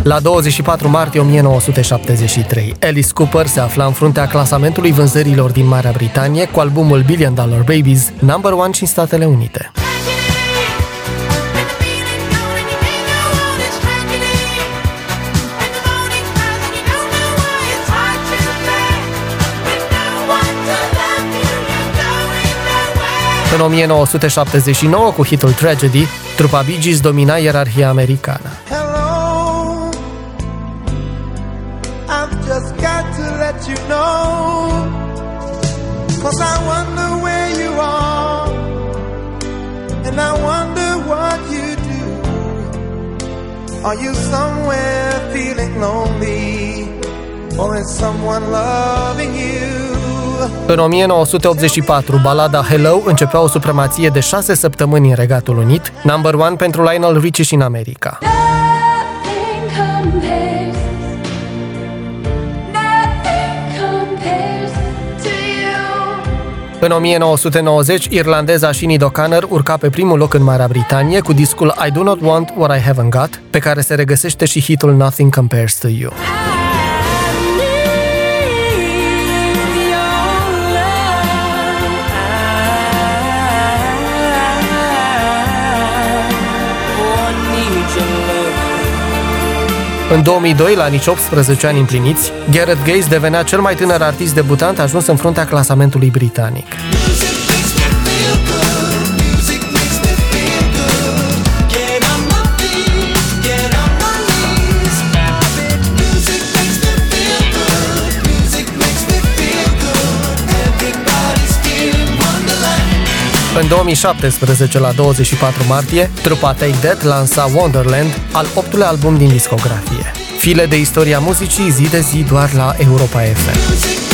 La 24 martie 1973, Alice Cooper se afla în fruntea clasamentului vânzărilor din Marea Britanie cu albumul Billion Dollar Babies, number 1 și în Statele Unite. În 1979, cu hitul Tragedy, trupa Bee Gees domina ierarhia americană. Are you somewhere feeling lonely, or is someone loving you? În 1984, balada Hello începea o supremație de 6 săptămâni în Regatul Unit, number 1 pentru Lionel Richie și în America. În 1990, irlandeza Sinead O'Connor urca pe primul loc în Marea Britanie cu discul I Do Not Want What I Haven't Got, pe care se regăsește și hitul Nothing Compares to You. În 2002, la nici 18 ani împliniți, Gareth Gaze devenea cel mai tânăr artist debutant ajuns în fruntea clasamentului britanic. În 2017, la 24 martie, trupa Take That lansa Wonderland, al 8-lea album din discografie. File de istoria muzicii zi de zi doar la Europa FM.